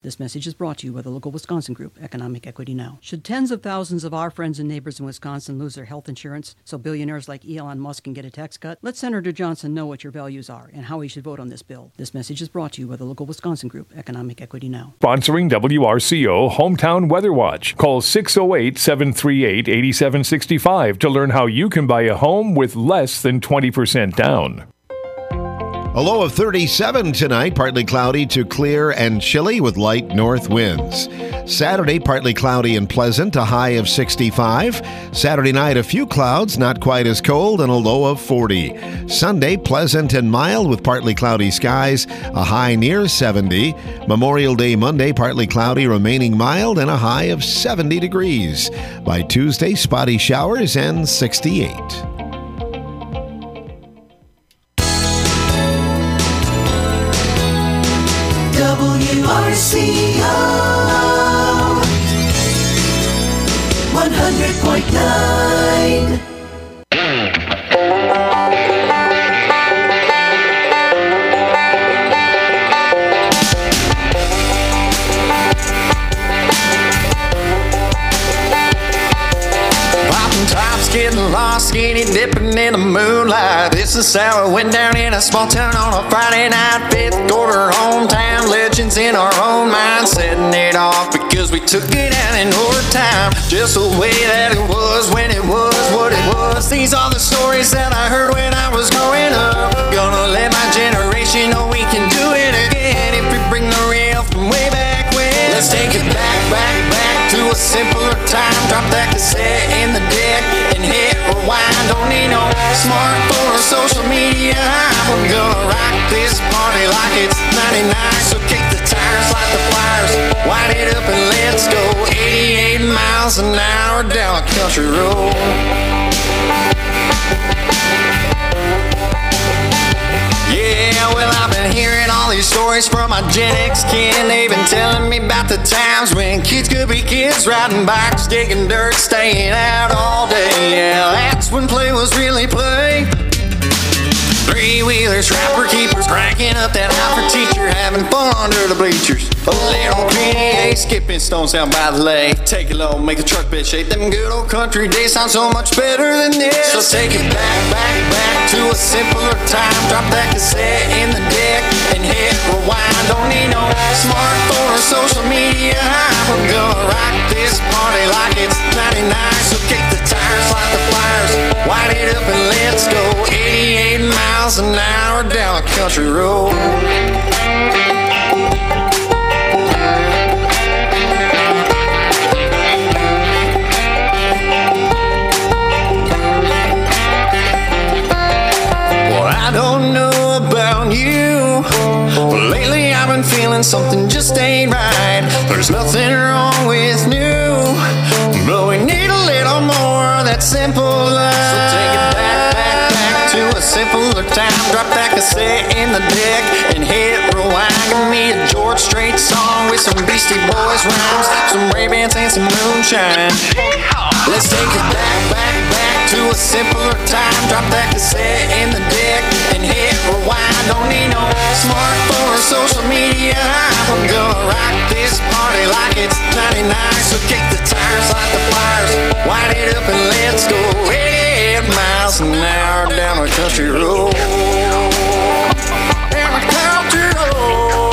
This message is brought to you by the local Wisconsin group, Economic Equity Now. Should tens of thousands of our friends and neighbors in Wisconsin lose their health insurance so billionaires like Elon Musk can get a tax cut? Let Senator Johnson know what your values are and how he should vote on this bill. This message is brought to you by the local Wisconsin group, Economic Equity Now. Sponsoring WRCO Hometown Weather Watch. Call 608-738-8765 to learn how you can buy a home with less than 20% down. A low of 37 tonight, partly cloudy to clear and chilly with light north winds. Saturday, partly cloudy and pleasant, a high of 65. Saturday night, a few clouds, not quite as cold, and a low of 40. Sunday, pleasant and mild with partly cloudy skies, a high near 70. Memorial Day Monday, partly cloudy, remaining mild, and a high of 70 degrees. By Tuesday, spotty showers and 68. WRCO 100.9. Getting lost, skinny dipping in the moonlight. This is how it went down in a small town on a Friday night. Fifth quarter hometown legends in our own mind, setting it off because we took it out in overtime. Just the way that it was when it was what it was. These are the stories that I heard when I was growing up. Gonna let my generation know we can do it again if we bring the real from way back when. Let's take it back to a simpler time. Drop that cassette in the deck and hit rewind. Don't need no smartphone or social media. We're gonna rock this party like it's 99. So kick the tires, light the flyers, wind it up and let's go. 88 miles an hour down a country road. Yeah, well, I've been hearing all these stories from my Gen X kid, and they've been telling me about the times when kids could be kids, riding bikes, digging dirt, staying out all day. Yeah, that's when play was really play. Three-wheelers, rapper keepers, cranking up that high for teacher, having fun under the bleachers. A little PDA, skipping stones down by the lake. Take it low, make a truck bed shake. Them good old country days sound so much better than this. So take it back to a simpler time. Drop that cassette in the deck and hit rewind. Don't need no smartphone or social media. We're gonna rock this party like it's 99. So kick the tires, light the flyers, wind it up and let's go. 88 miles an hour down a country road. Well, I don't know about you, but lately I've been feeling something just ain't right. There's nothing wrong with new, but we need a little more of that simple love. So take it back to a simpler time. Drop that cassette in the deck and hit rewind. Give me a George Strait song with some Beastie Boys rhymes, some Ray-Bans and some moonshine. Let's take it back to a simpler time. Drop that cassette in the deck and hit rewind. Don't need no smartphone or social media. We're gonna rock this party like it's 99. So kick the tires, light the flyers, wind it up and let's go. 88 miles an hour down a country road. Down a country road.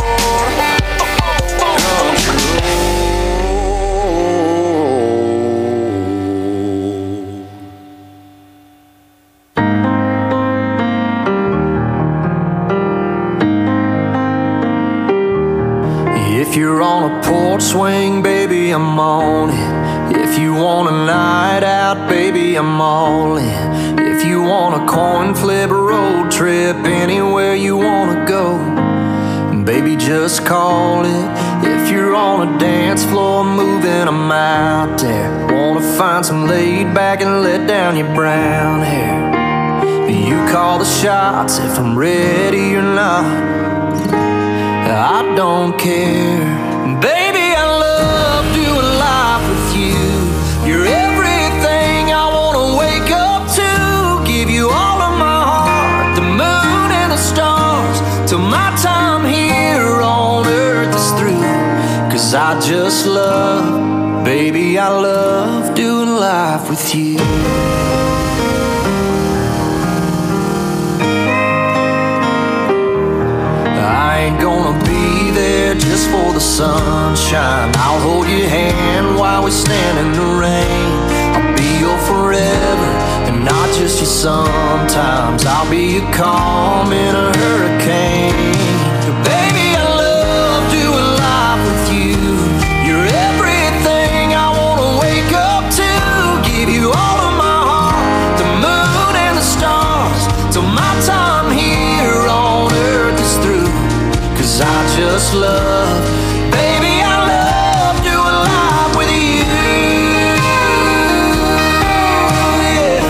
If you're on a porch swing, baby, I'm on it. If you want a night out, baby, I'm all in. If you want a coin flip road trip, anywhere you wanna go, baby, just call it. If you're on a dance floor moving, I'm out there. Wanna find some laid back and let down your brown hair. You call the shots if I'm ready or not, I don't care. Baby, I love doing life with you. You're everything I wanna wake up to. Give you all of my heart, the moon and the stars, till my time here on earth is through. 'cause I just love, baby, I love doing life with you. I ain't gonna be there just for the sunshine. I'll hold your hand while we stand in the rain. I'll be your forever and not just your sometimes. I'll be your calm in a hurricane. Baby, I love doing life with you. You're everything I wanna wake up to. Give you all of my heart, the moon and the stars, till my time here on earth is through. 'Cause I just love, baby, I love doing life with you. Yeah.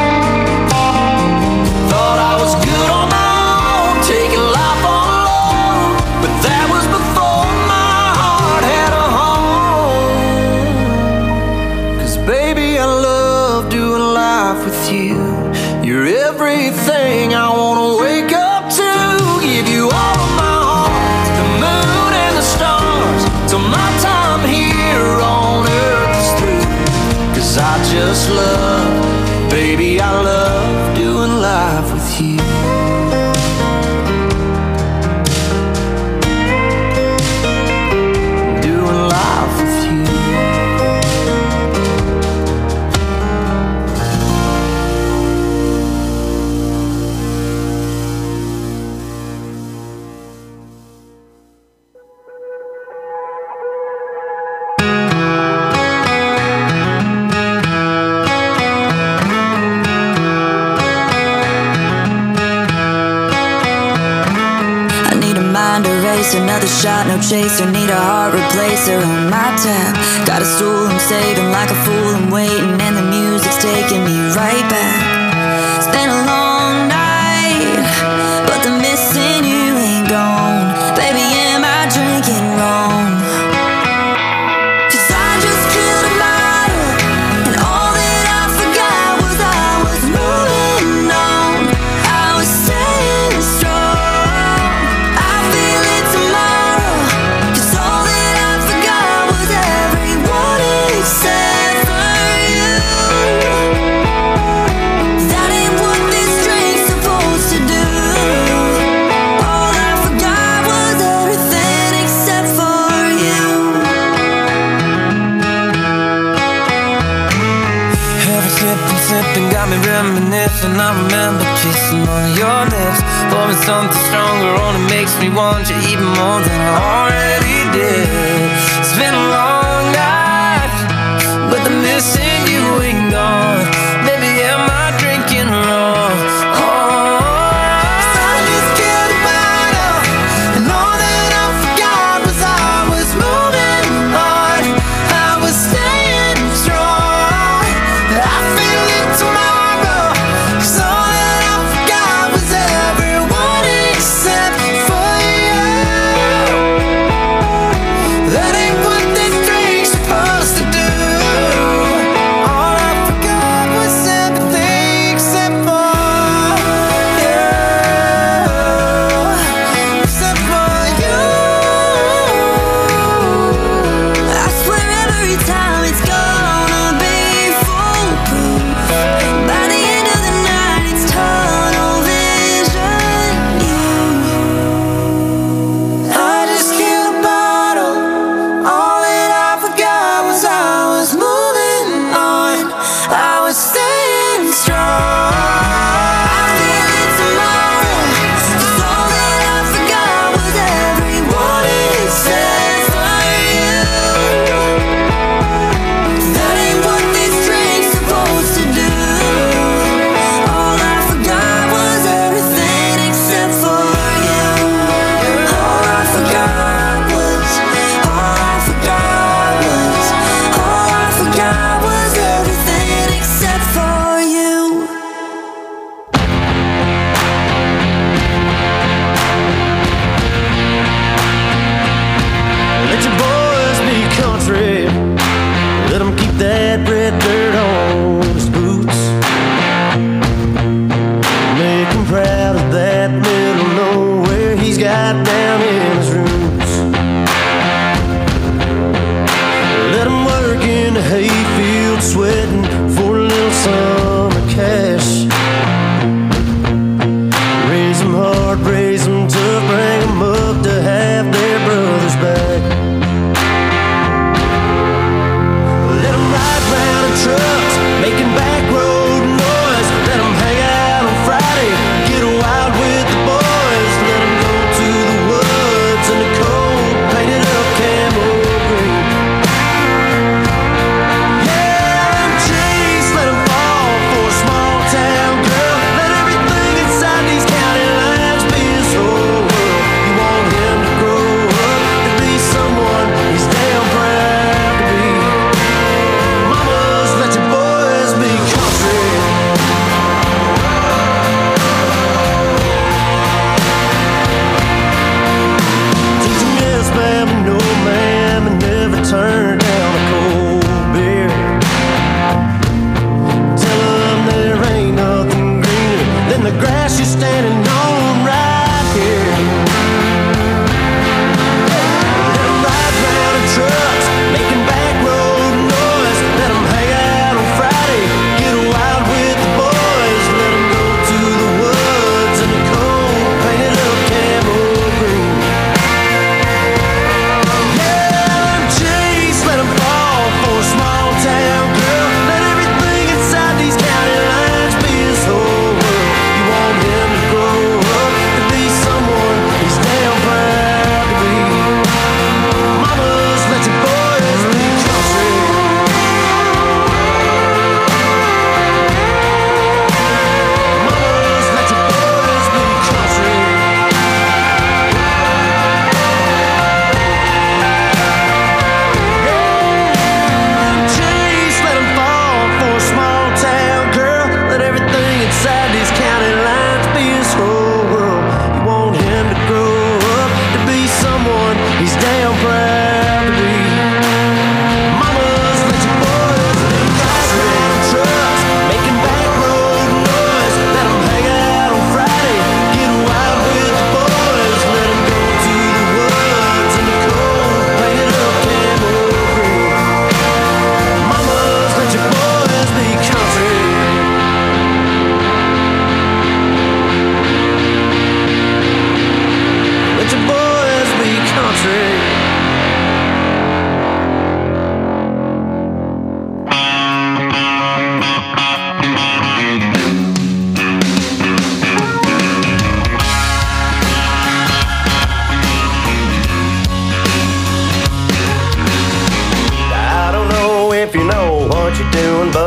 Thought I was good on my own, taking life on low, but that was before my heart had a home. 'Cause baby, I love doing life with you. You're everything I wanna wake up to. Give you all of my heart, the moon and the stars, till my time here on earth is through. 'Cause I just love, baby, I love doing life with you. Doing life with you. Another shot, no chaser. Need a heart replacer on my tab. Got a stool, I'm saving like a fool. I'm waiting and the music's taking me right back. It's been a long night, but the missing you ain't gone. Baby, am I drinking wrong? 'Cause I just killed a model, and all that I forgot was I was moving on. I was staying strong. I feel it tomorrow, 'cause all that I forgot was everyone except for you. That ain't what this drink's supposed to do. All I forgot was everything except for you. Every sip and sipping got me reminiscing. I remember kissing on your lips. Pouring something stronger only makes me want you even more than I already did. It's been a long night, but the missing you ain't gone. Baby, am I drinking wrong? I just killed a bottle, and all that I forgot was I was moving on. I was staying strong. I feel it tomorrow, 'cause all that I forgot was everyone except for you.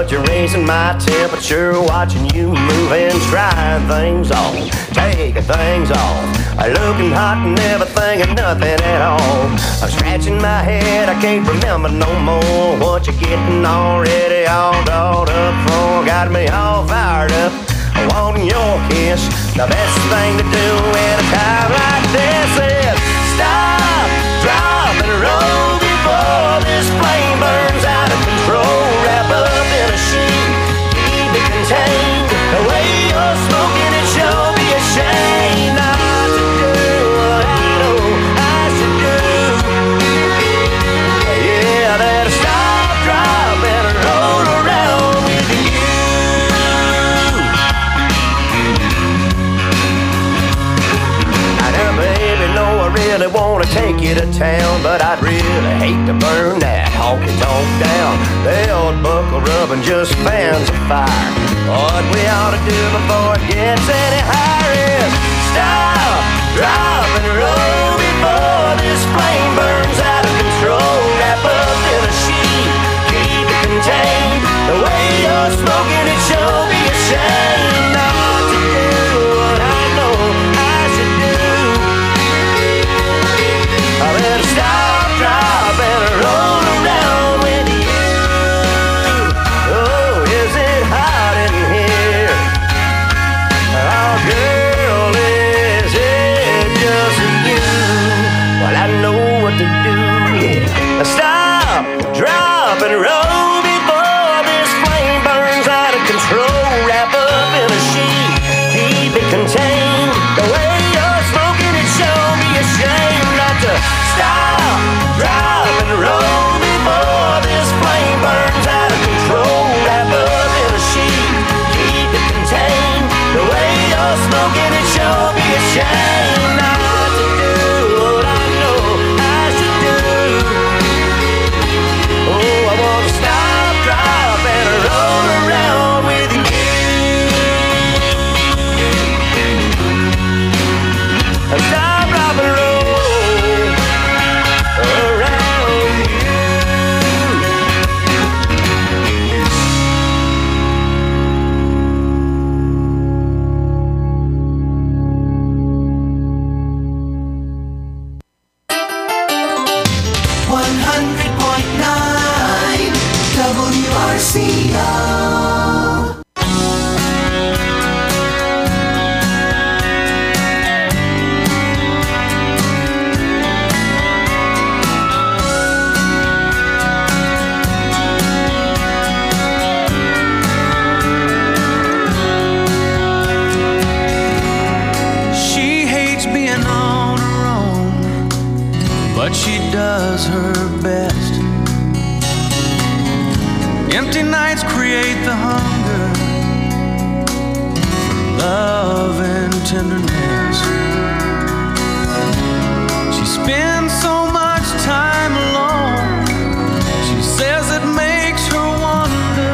but you're raising my temperature, watching you move and trying things on, taking things off, looking hot and never thinking nothing at all. I'm scratching my head, I can't remember no more what you're getting already all dolled up for. Got me all fired up, wanting your kiss. Now that's the thing to do at a time like this is stop, drop, and roll before this flame burns out of control. Wrap up in a sheet, keep it contained. The way you're smoking it sure be a shame not to do what I know I should do. Yeah, that'll stop, drop, and roll around with you. Now, baby, no, I really wanna take you to town, but I'd really hate to burn that honky-tonk down. The old buckle rubbing just fans a fire. What we ought to do before it gets any higher is stop, drop, and roll before this flame burns out of control. Wrap up in a sheet, keep it contained. The way you're smoking it sure be a shame not to do what I know I should do. I better stop, drop, and roll around with you. Oh, is it hot in here? Oh, girl, is it just you? Well, I know what to do, yeah. Stop, drop, and roll before this flame burns out of control. Wrap up in a sheet, keep it contained. The way you're smoking it sure be a shame not to stop, drop, and roll before this flame burns out of control. Wrap up in a sheet, keep it contained. The way you're smoking it sure be a shame not to do what I know I should do. Oh, I want to stop, drop, and roll around with you. Stop, drop, and roll around you. 100.9 WRCO. She hates being on her own, but she does her best. Empty nights create the hunger for love and tenderness. She spends so much time alone. She says it makes her wonder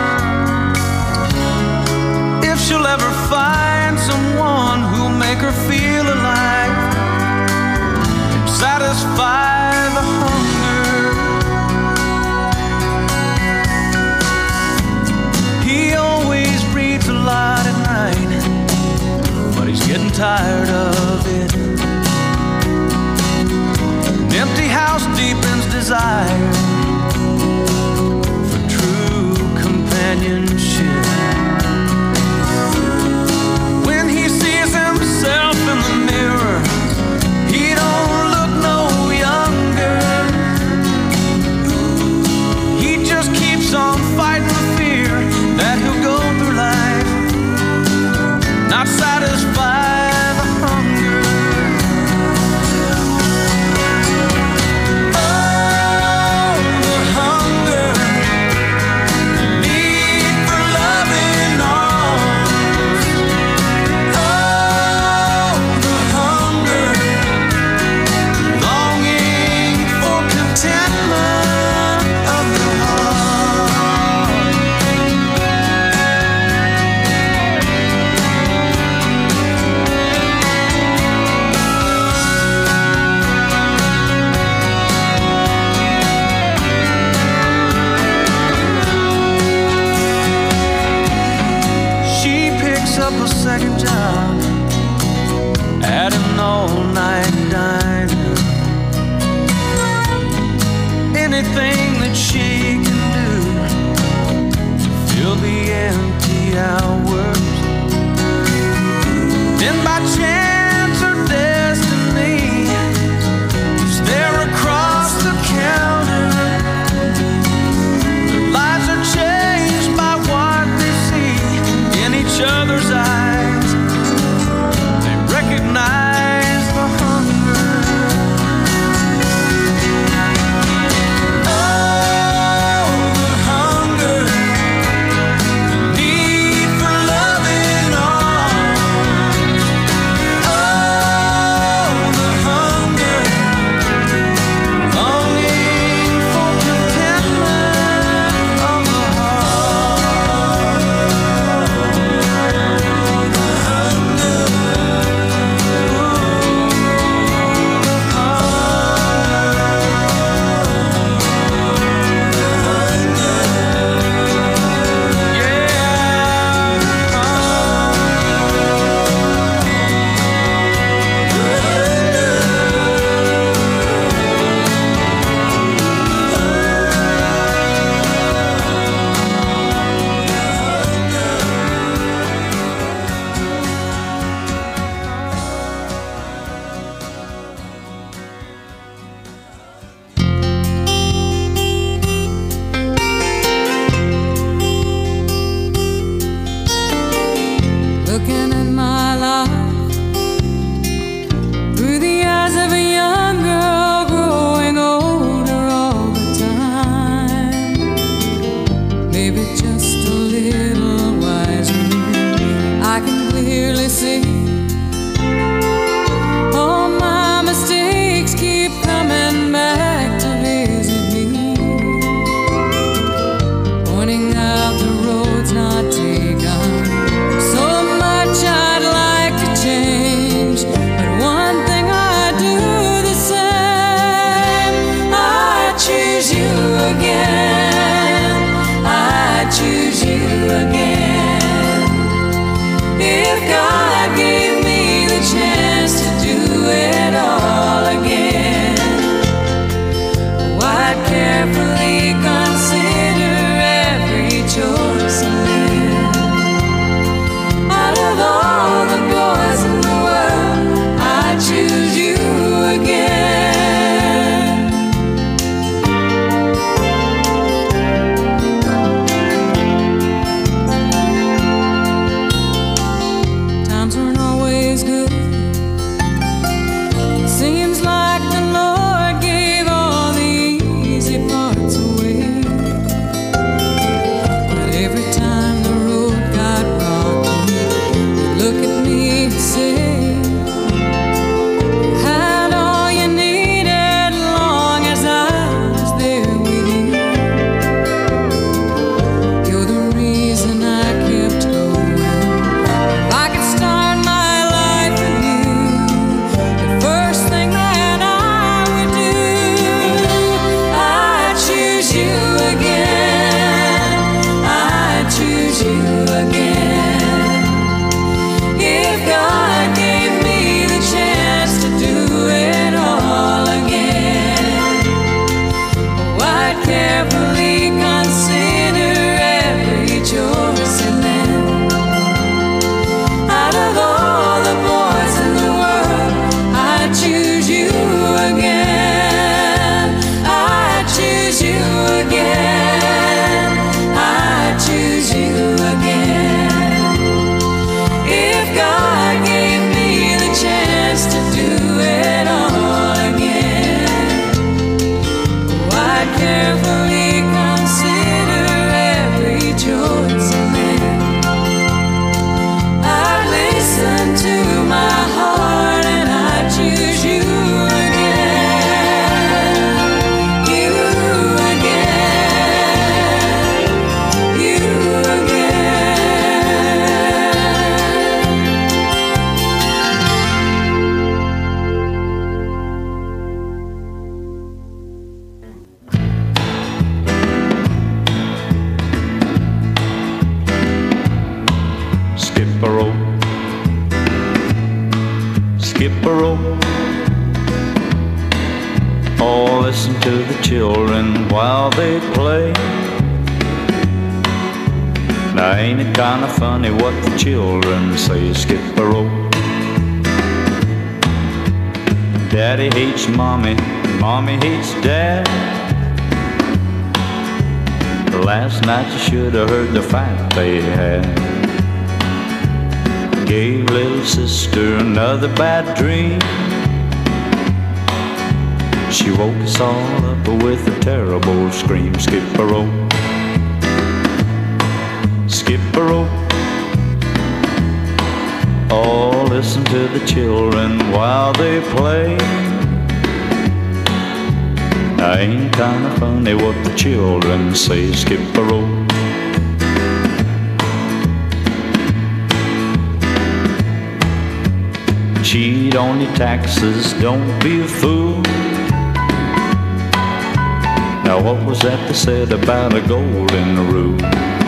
if she'll ever find someone who'll make her feel alive and satisfy the hunger. He always reads a lot at night, but he's getting tired of it. anything that she can do to fill the empty hours. Then by chance or destiny, he's there across the counter. Their lives are changed by what they see in each other's eyes. They recognize the hunger. Oh, the hunger, the need for loving arms. Oh, the hunger, longing for contentment of the heart. The hunger, Looking at my life through the eyes of a young girl growing older all the time. Maybe just a little wiser, I can clearly see all my mistakes keep coming back to visit me, pointing out the roads not taken. So much I'd like to change, but one thing I do the same. I choose you again. I choose you again. If God gave me the chance to do it all again, I'd carefully consider every choice I made. Out of all the boys in the world, I choose you again. Times weren't always good. Seems like the Lord gave all the easy parts away. But every time the road got rocky, look at me and say, you had all you needed long as I was there with you. You're the reason I kept going. If I could start my life anew, the first thing that I would do, I choose you again. I choose you again. If God gave me the chance to do it all again, I'd carefully consider every choice and then, out of all the boys in the world, I choose you again. I choose you again. I choose you again. If God gave me the chance to do it all again, I'd carefully consider every choice I made. I'd listen to my heart and I'd choose you again. You again. You Skip a rope, skip a rope. Oh, listen to the children while they play. Now ain't it kinda funny what the children say? Skip a rope. Daddy hates mommy, mommy hates dad. Last night you should have heard the fight they had. Gave little sister another bad dream. She woke us all up with a terrible scream. Skip a rope, skip a rope. Oh, listen to the children while they play. Ain't kinda funny what the children say? Skip a rope. Cheat on your taxes, don't be a fool. Now what was that they said about a golden rule?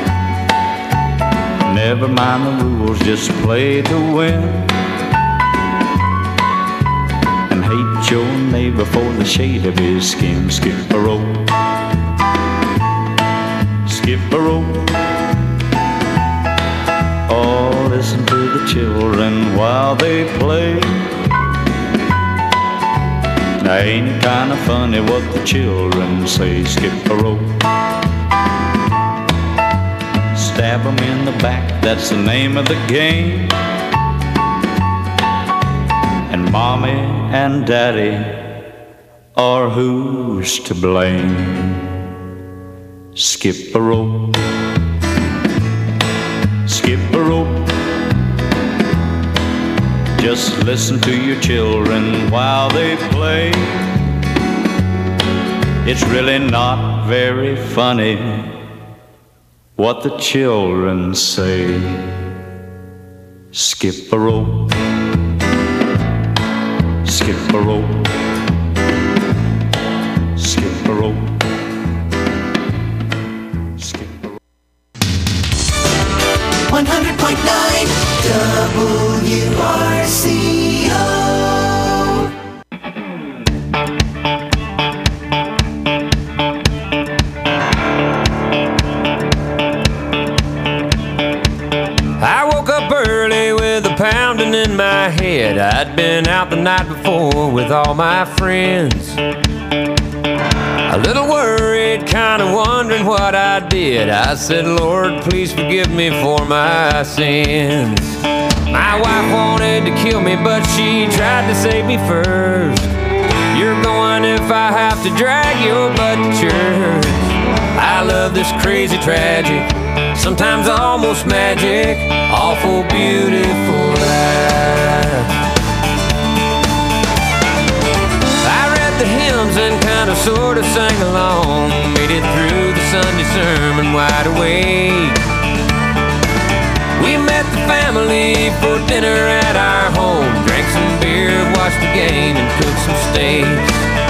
Never mind the rules, just play to win. And hate your neighbor for the shade of his skin. Skip a rope, skip a rope. Oh, listen to the children while they play. Now ain't it kinda funny what the children say? Skip a rope. Stab 'em in the back, that's the name of the game. And mommy and daddy are who's to blame? Skip a rope, skip a rope. Just listen to your children while they play. It's really not very funny what the children say. Skip a rope, skip a rope, skip a rope, skip a rope. 100.9 WRCO. I woke up early with a pounding in my head. I'd been out the night before with all my friends. A little worried, kinda wondering what I did. I said, Lord, please forgive me for my sins. My wife wanted to kill me, but she tried to save me first. You're going if I have to drag your butt to church. I love this crazy tragic, sometimes almost magic, awful beautiful life. I read the hymns and kind of sort of sang along, made it through the Sunday sermon wide awake. We met the family for dinner at our home, drank some beer, watched the game, and cooked some steaks.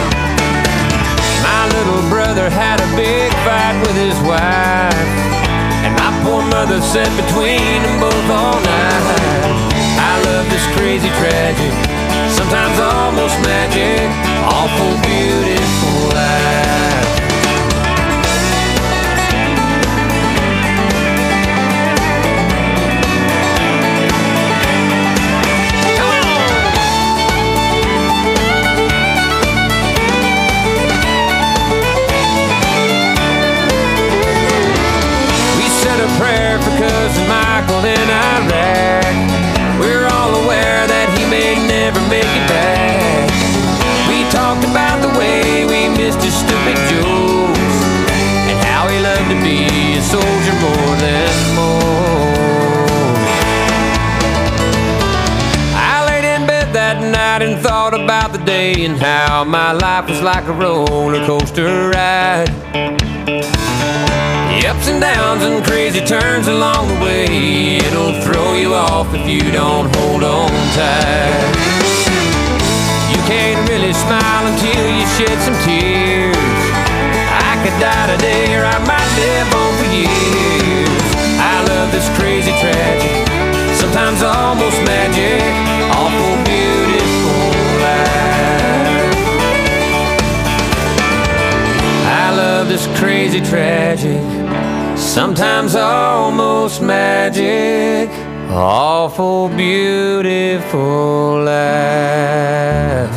My little brother had a big fight with his wife, and my poor mother sat between them both all night. I love this crazy tragic, sometimes almost magic, awful beautiful life. Prayer for cousin Michael in Iraq. We're all aware that he may never make it back. We talked about the way we missed his stupid jokes, and how he loved to be a soldier more than most. I laid in bed that night and thought about the day, and how my life was like a roller coaster ride. The ups and downs and crazy turns along the way, it'll throw you off if you don't hold on tight. You can't really smile until you shed some tears. I could die today or I might live on for years. I love this crazy tragic, sometimes almost magic, awful beautiful life. love that's crazy tragic, sometimes almost magic, awful beautiful life.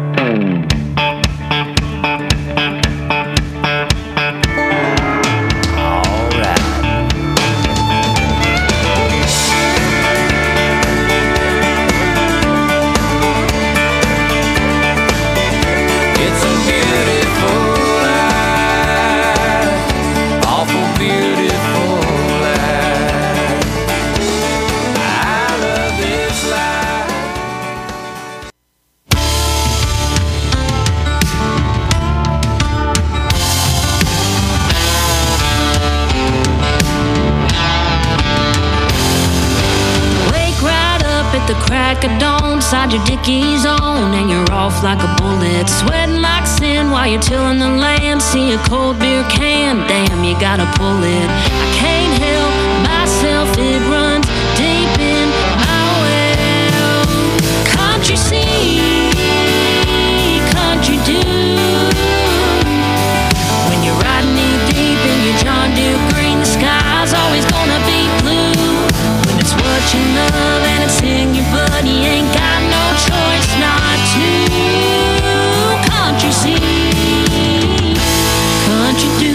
The crack of dawn, inside your Dickies on, and you're off like a bullet, sweating like sin while you're tilling the land. See a cold beer can, damn, you gotta pull it. I can't help myself, it runs deep in my well. Country sea, country dew. When you're riding knee deep in your John Deere green, the sky's always gonna be blue. When it's what you love and it's in your blood, you ain't got no choice not to. Country sea, country dew.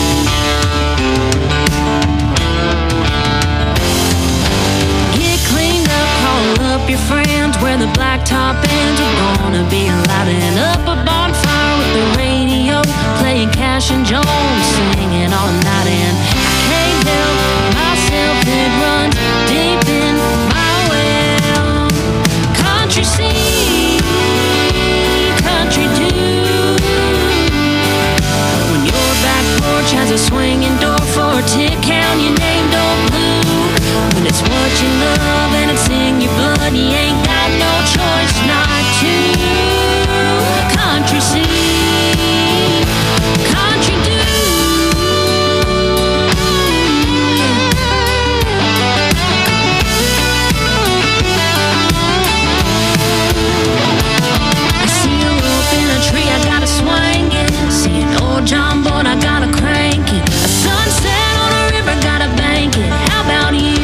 Get cleaned up, call up your friends, where the blacktop ends. We're gonna be lighting up a bonfire with the radio, playing Cash and Jones, singing all night. And I can't help myself, it runs deep in my well. Country sea, country dew. When your back porch has a swinging door for a tick, count your name, don't blue. When it's what you love and it's in your blood, you ain't got no choice not to. Country sea, country dew. I see a rope in a tree, I gotta swing it. See an old John boat, I gotta crank it. A sunset on a river, gotta bank it. How about you?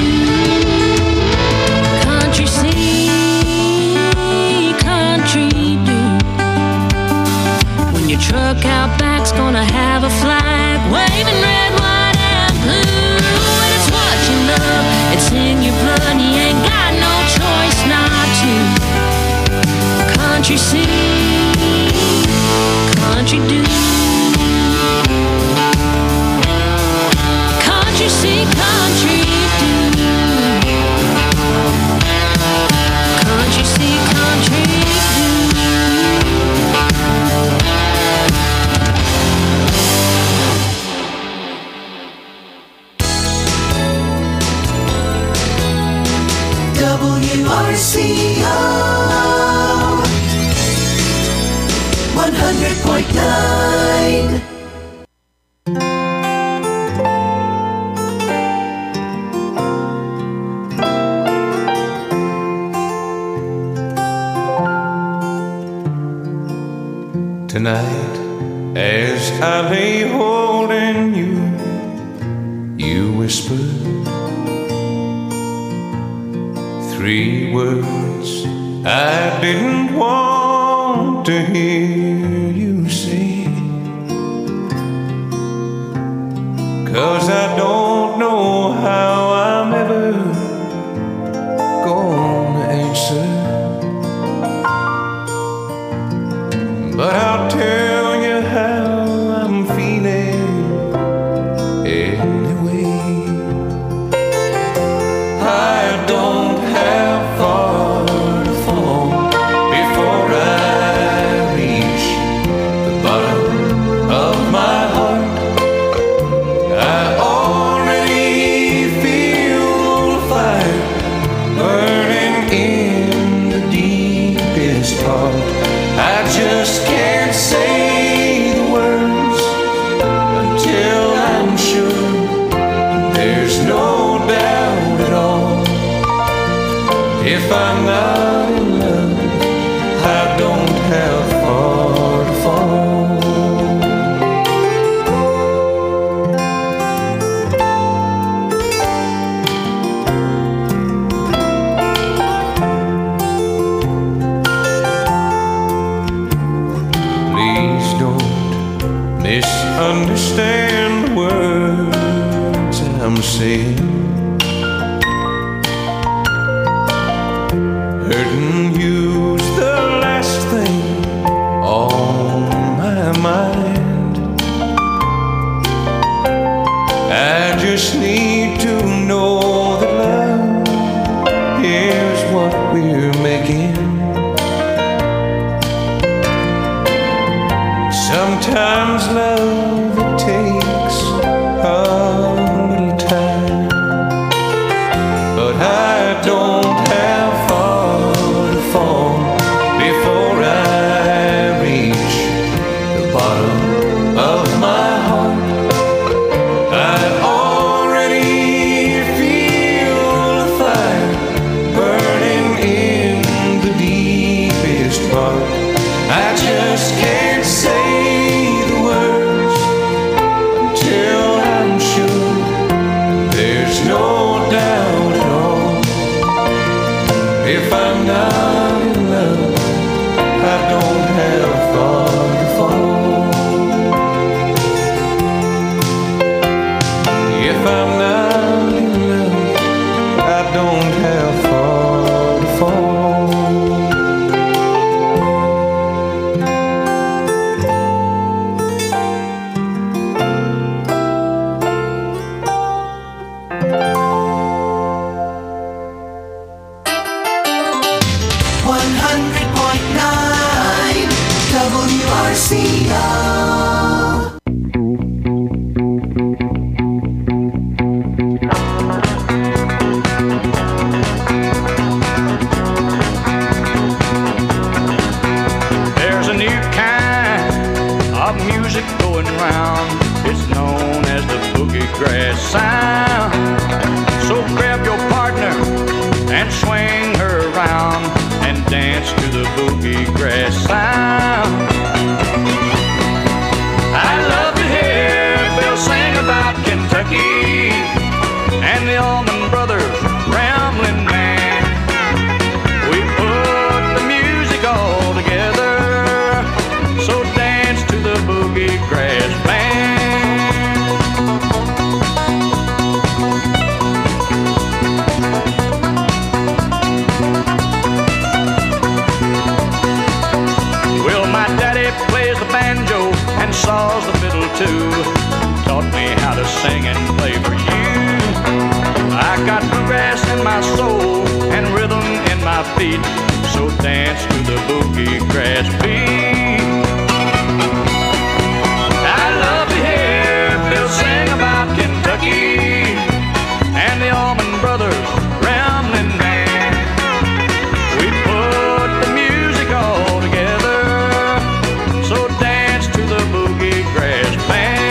Country sea, country dew. When your truck out back's gonna have a flag waving red, white, and blue. And it's what you love, it's in your blood, you ain't got no choice not to. Country sea, country dew. Country sea, country dew. Country sea, country dew. WRCO 100.9. Tonight, as I lay holding you, you whispered 3 words I didn't want to hear you say. 'Cause I don't know how I'm ever gonna answer, but I'll tell you how I'm feeling anyway. I don't have far to fall before I reach the bottom of my heart. I understand the words I'm saying. Hurting you's the last thing on my mind. I just need to know that love is what we're making. Sometimes love, it takes a little time, but I don't have far to fall before I reach the bottom of my heart. I already feel the fire burning in the deepest part. I just can't say the words until I'm sure there's no doubt at all. If I'm not in love, I don't have far to fall. If I'm not in love, I don't have far to fall. There's a new kind of music going round. It's known as the boogie grass sound. So grab your partner and swing her around and dance to the boogie grass sound. I love to hear Bill sing about Kentucky and the Allman Brothers rambling man. We put the music all together, so dance to the boogie grass band. Well, my daddy plays the banjo and saws the fiddle too. Taught me how to sing and play for you. I got bluegrass in my soul and rhythm in my feet, so dance to the boogie grass beat. I love to hear Bill sing about Kentucky and the Allman Brothers rambling man. We put the music all together, so dance to the boogie grass band.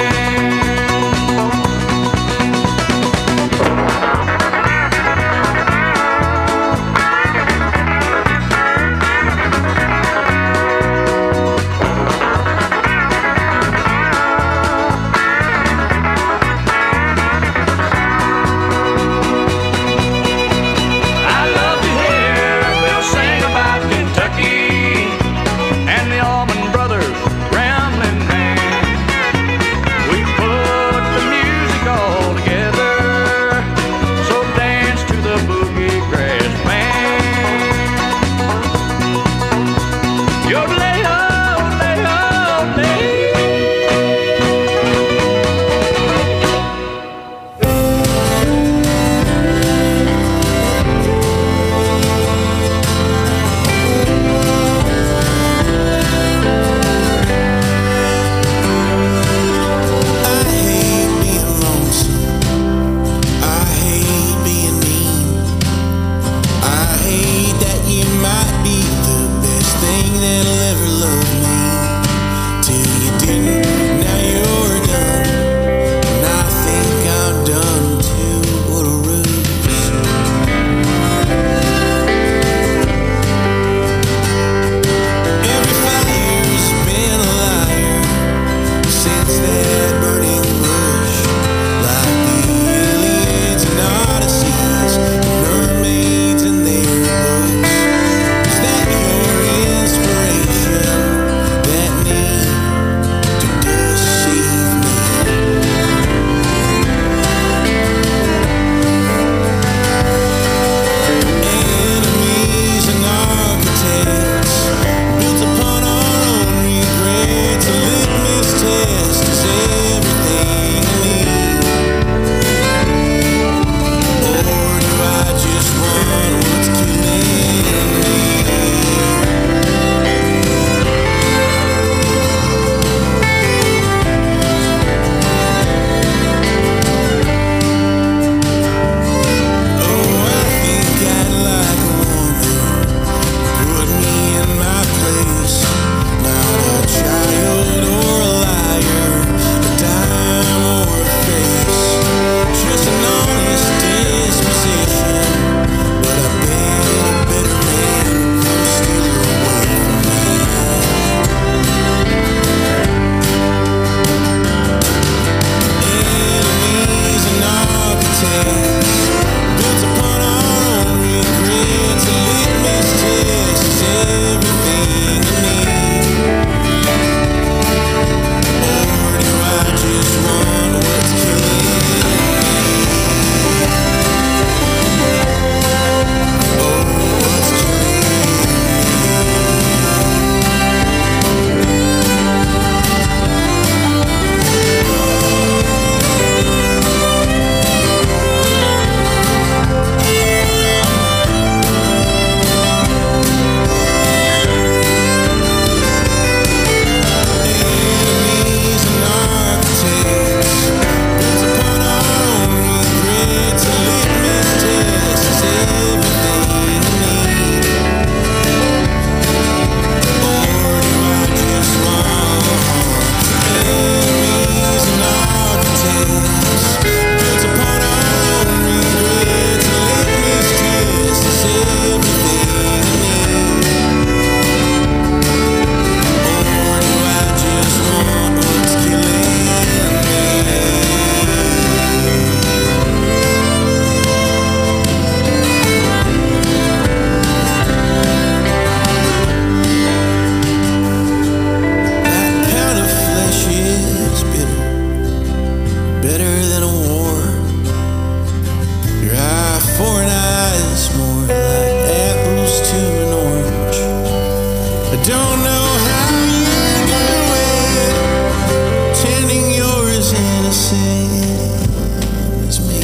in a war. Your eye for an eye is more like apples to an orange. I don't know how you do it, pretending you're as innocent as me.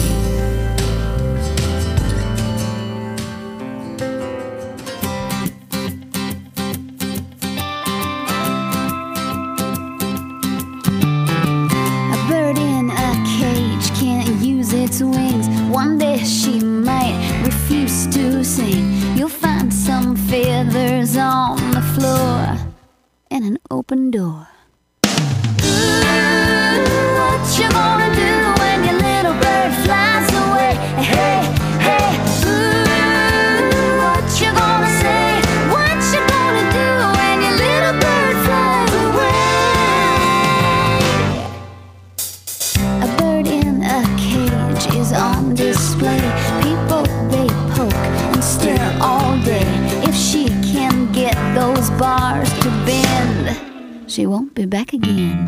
A bird in a cage can't use its wings. One day she might refuse to sing. You'll find some feathers on the floor and an open door. What you gonna do when your little bird flies away? Hey, hey, ooh, what you gonna say? What you gonna do when your little bird flies away? A bird in a cage is on display. People, they poke and stare all day. If she can get those bars to bend, she won't be back again.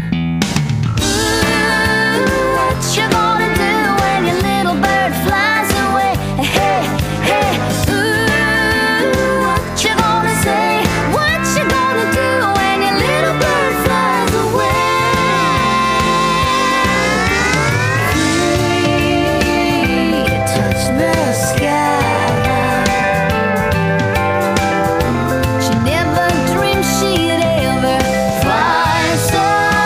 What you gonna do when your little bird flies away? Hey, hey, ooh, what you gonna say? What you gonna do when your little bird flies away? Free to touch the sky. She never dreamed she'd ever fly so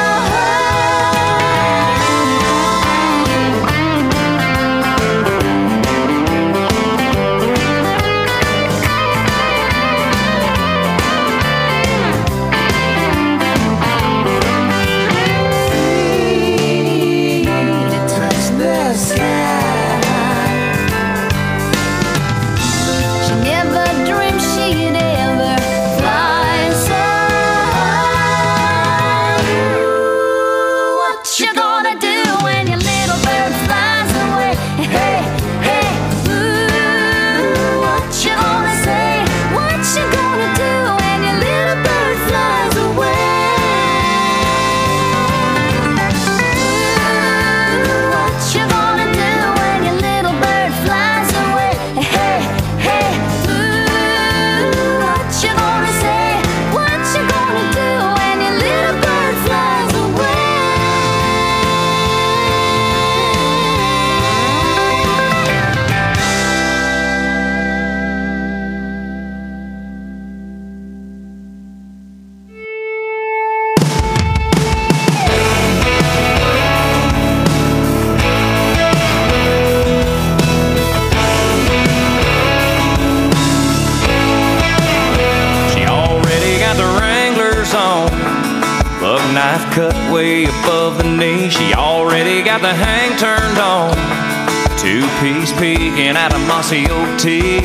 knife cut way above the knee. She already got the hang turned on. Two-piece peeking out of mossy oak tea.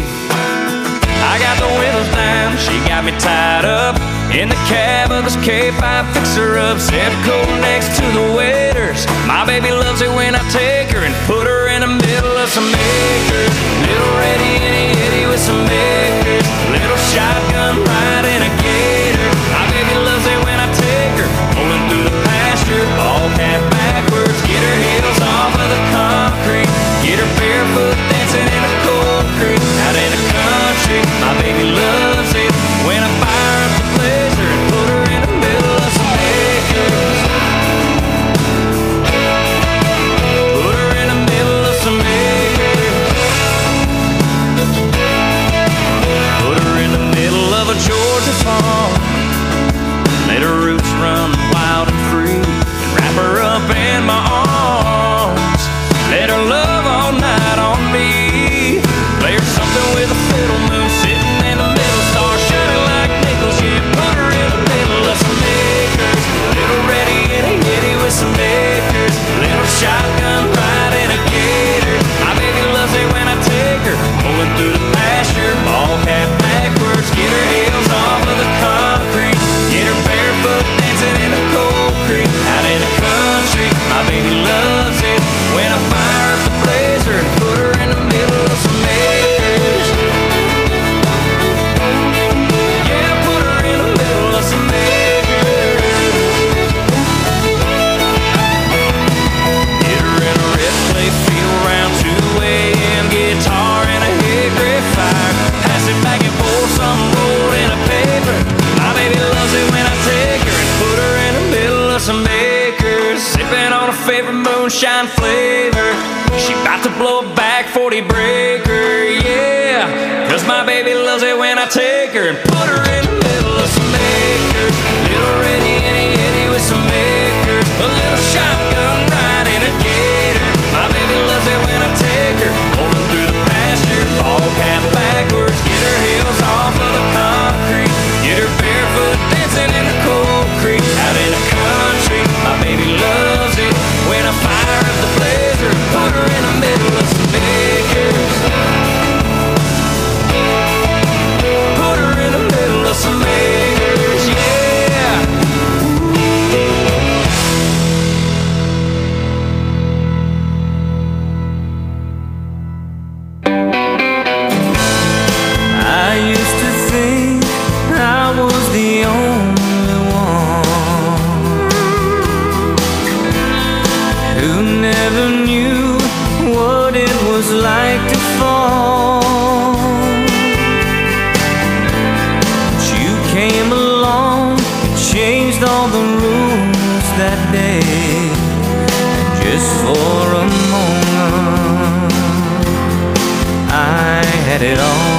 I got the windows down, she got me tied up in the cab of this K5 fixer-up. Set coat next to the waiters. My baby loves it when I take her and put her in the middle of some acres. Little ready itty with some acres. Little shotgun riding a gator. My baby loves it when I take her pulling through the pasture, all half backwards. Get her heels off of the concrete. Get her barefoot dancing in a cold creek. Out in the country, my baby loves it when I fire up the blazer and put her in the middle of some acres. Put her in the middle of some acres. Put her in the middle of a Georgia farm. Let her roots run wild and free, and wrap her up in my arms. Let her love all night on me. Play her something with a fiddle moon sitting in the middle, stars shining like nickels. Yeah, put her in the middle of some acres. Little ready itty with some acres. Little shotgun riding a gator. My baby loves it when I take her pulling through the pasture, ball cap backwards. Get her heels off of the concrete. Get her barefoot dancing in a cold creek. Out in the country, my baby on a favorite moonshine flavor. She bout to blow a back 40 breaker, yeah. Cause my baby loves it when I take her and put her in the middle of some acres. Little ready itty with some maker. A little shotgun ride in a gator. My baby loves it when I take her rolling through the pasture, ball cap backwards. Get her heels off of the concrete. Get her barefoot dancing in the cold creek. Out in the country, my baby loves it when I fire up the blazer, put her in the middle of some acres. Put her in the middle of some acres, yeah. I used to think I was the only one who never knew what it was like to fall. But you came along, changed all the rules that day. Just for a moment, I had it all.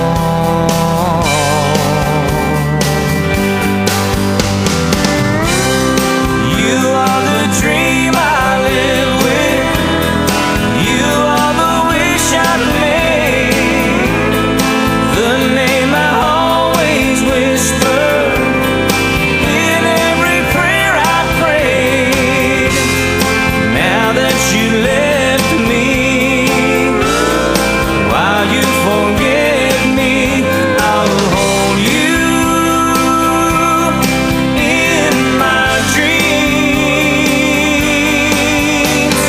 You are the dream I live with. You are the wish I made. The name I always whisper in every prayer I prayed. Now that you left me, while you forget me, I'll hold you in my dreams.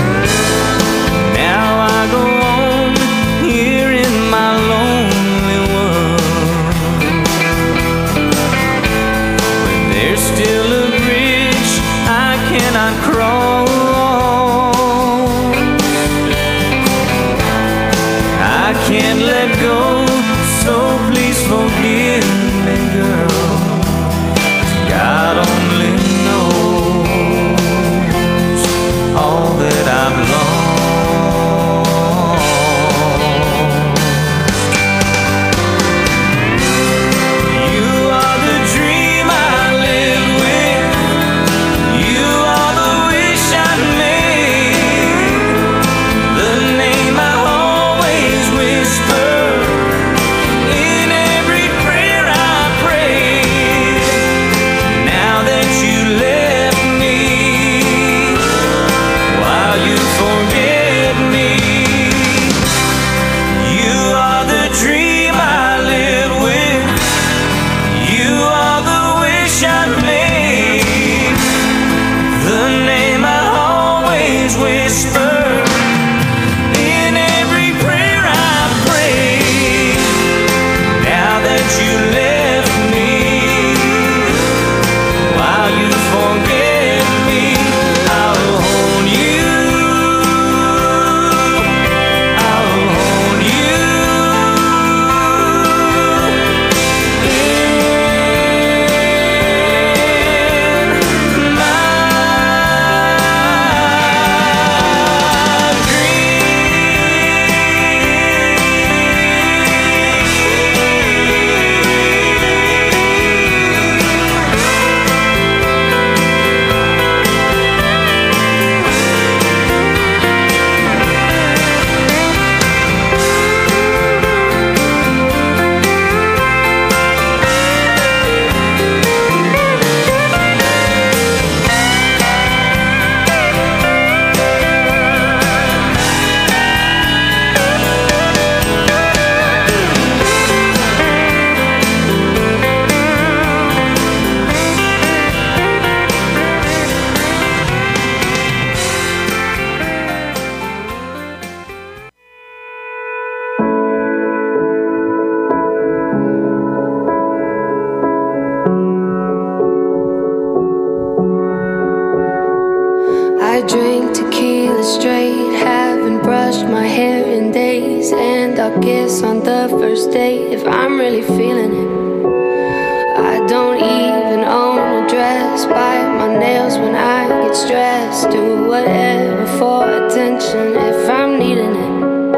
Now I go on here in my lonely world, but there's still a bridge I cannot cross. I can't let go, so please forgive me, girl. God only knows all that I've lost. You are the dream I live with. You are the wish I made. The name I always whisper in every prayer I prayed. Now that you left me, while you forget me, you are the dream I live with. You are the wish I made. The name I always whisper in every prayer I pray. Now that you left me, while you forget me, I'll hold you. I'll hold you in my I drink tequila straight, haven't brushed my hair in days, and I'll kiss on the first date if I'm really feeling it. I don't even own a dress, bite my nails when I get stressed. Do do whatever for attention if I'm needing it.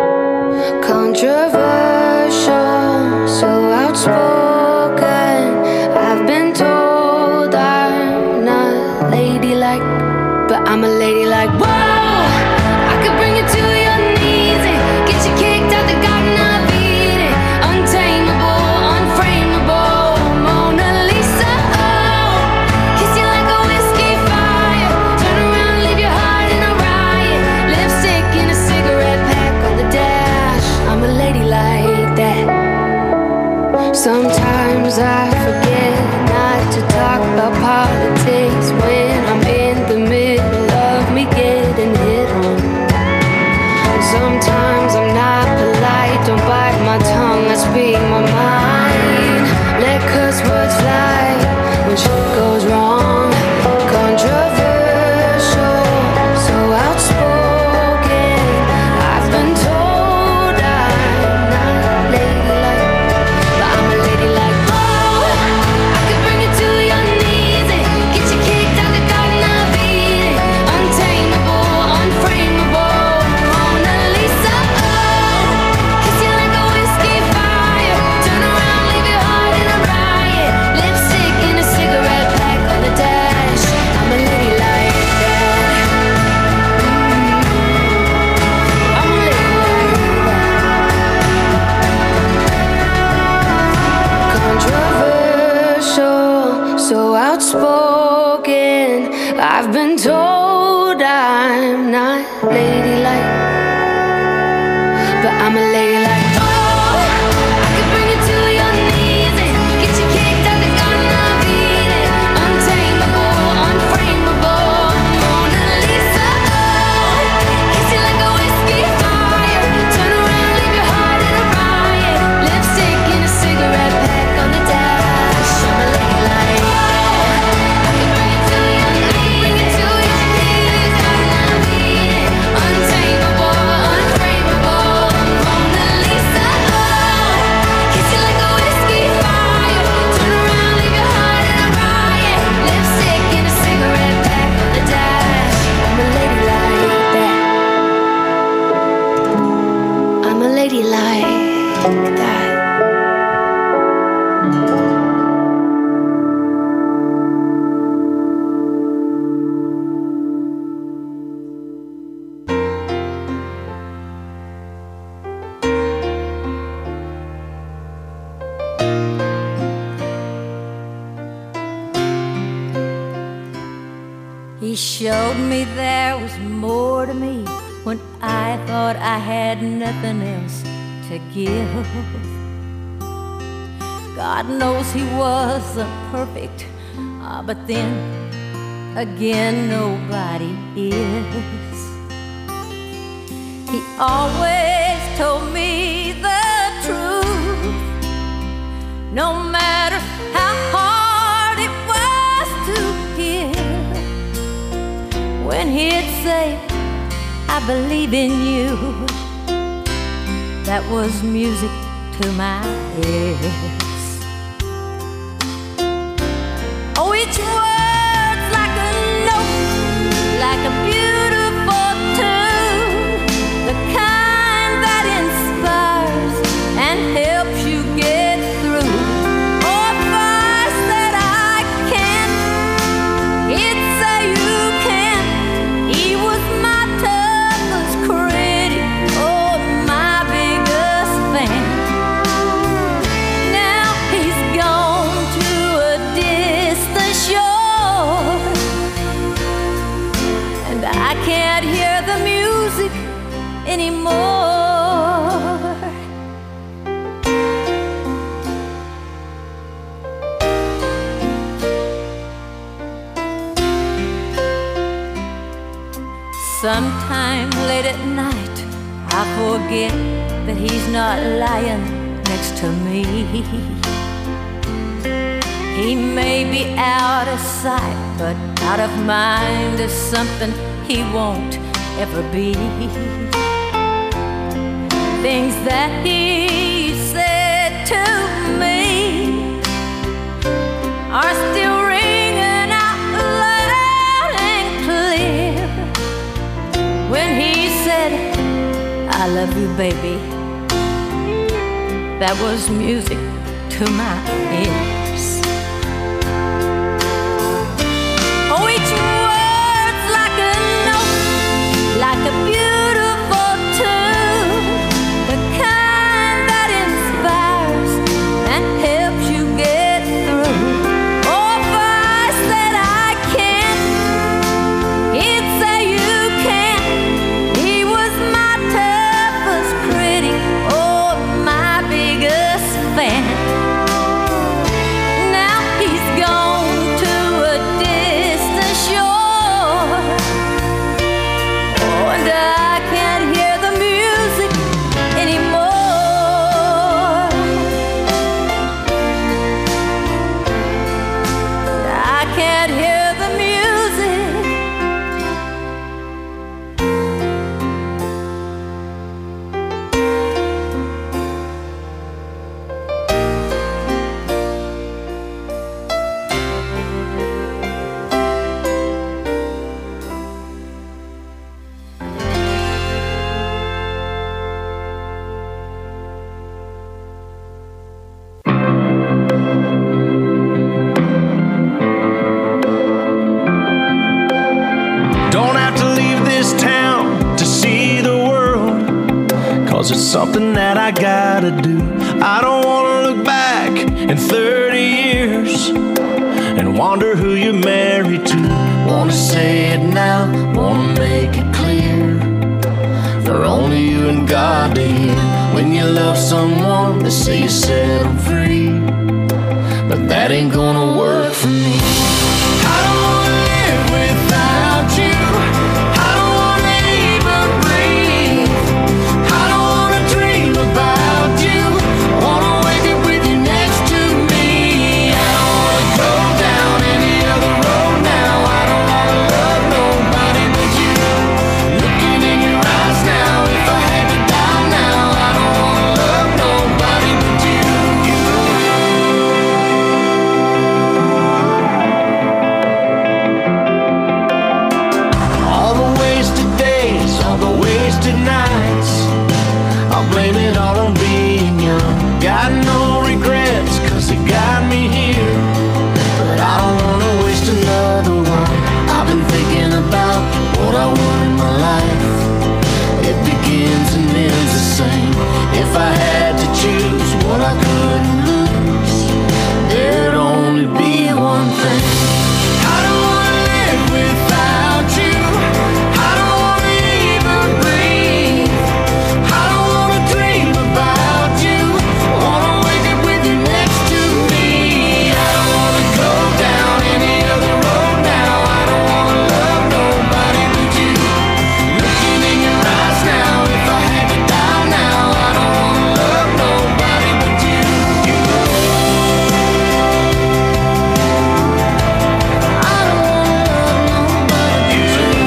Controversial, so outspoken. I've been told I'm not ladylike, but I'm a ladylike. Whoa, I could bring you to your knees and get you kicked out the Garden of Eden. Untamable, unframeable, Mona Lisa. Oh, kiss you like a whiskey fire. Turn around, leave your heart in a riot. Lipstick in a cigarette pack on the dash. I'm a lady like that. Sometimes I forget not to talk about politics when I'm in the middle of me getting hit on. Sometimes I'm not polite, don't bite my tongue, I speak my mind. Let cuss words fly when shit goes wrong. Controversial, so outspoken. I've been told I'm not ladylike, but I'm a ladylike. Oh, I could bring you to your knees and get you kicked out the Garden of Eden. Untamable, unframeable, Mona Lisa. Oh, kiss you like a whiskey fire. Turn around, leave your heart in a riot. Lipstick in a cigarette pack on the dash. I'm a lady like that. I'm a lady like that. Controversial, so outspoken. I've been told I'm not ladylike, but I'm a lady like. Oh, I could bring you to your knees and get you kicked out the Garden of Eden. Untamable, unframeable, Mona Lisa. Oh, kiss you like a whiskey fire. Turn around, leave your heart in a riot. Lipstick in a cigarette pack on the dash. I'm a lady like. Oh, I could bring you to your knees, Garden of Eden. Untamable, unframeable, Mona Lisa. Oh, kiss you like a whiskey fire. Turn around, leave your heart in a riot. Lipstick in a cigarette pack on the dash. I'm a lady like that. I'm a lady like that. He showed me there was more to me when I thought I had nothing else to give. God knows he wasn't perfect, but then again nobody is. He always told me the truth, no matter how hard it was to hear. When he'd say, I believe in you, that was music to my ears. Oh, each word's like a note, like a beautiful tune, the kind that inspires and helps you get through. Oh, a verse that I can't, it's say you can't. He was my toughest critic, oh, my biggest fan. Now he's gone to a distant shore, and I can't hear the music anymore. Sometime late at night, I forget that he's not lying next to me. He may be out of sight, but out of mind is something he won't ever be. Things that he said to me are still ringing out loud and clear. I love you, baby. That was music to my ears. Oh, each word's like a note, like a beautiful tune, the kind that inspires and helps you get through. Oh, if I said I can't, he'd say you can't. He was my toughest critic, oh, my biggest fan. Now he's gone to a distant shore. Oh, and I can't hear the music anymore. I can't hear the music. Don't have to leave this town to see the world, 'cause it's something that I gotta do. I don't wanna look back in 30 years and wonder who you're married to. Wanna say it now, wanna make it clear, for only you and God to hear. When you love someone, they say you set them free, but that ain't gonna work for me. I don't wanna live without you. I don't wanna even breathe. I don't wanna dream about you. I wanna wake up with you next to me. I don't wanna go down any other road now. I don't wanna love nobody but you. Looking in your eyes now, if I had to die now, I don't wanna love nobody but you. All the wasted days, all the wasted nights, I'll blame it all on being young. Got no regrets, 'cause it got me here, but I don't wanna waste another one. I've been thinking about what I want in my life. It begins and ends the same. If I had to choose what I couldn't lose, there'd only be one thing. I don't wanna live without you. I don't wanna even breathe. I don't wanna dream about you. I wanna wake up with you next to me. I don't wanna go down any other road now. I don't wanna love nobody but you. Looking in your eyes now, if I had to die now, I don't wanna love nobody but you. I don't wanna love nobody but you.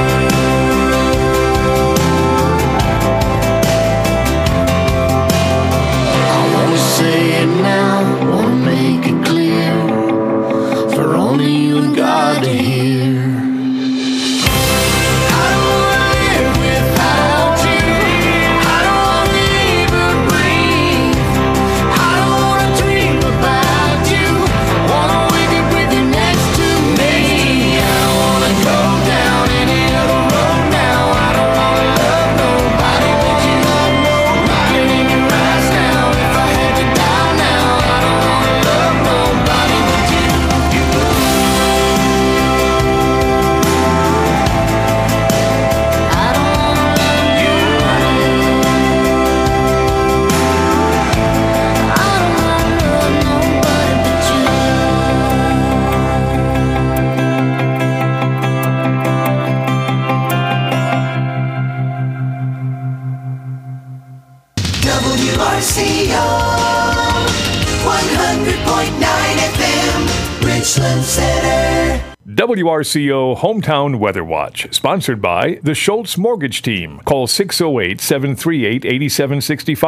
I wanna say it now, wanna make it clear, for only you and God to hear. I don't wanna live without you. I don't wanna even breathe. I don't wanna dream about you. I wanna wake up with you next to me. I don't wanna go down any other road now. I don't wanna love nobody but you. Looking in your eyes now, if I had to die now, I don't wanna love nobody but you. I don't wanna love you. I don't wanna love nobody but you. WRCO 100.9 FM, Richland Center. WRCO Hometown Weather Watch, sponsored by the Schultz Mortgage Team. Call 608-738-8765.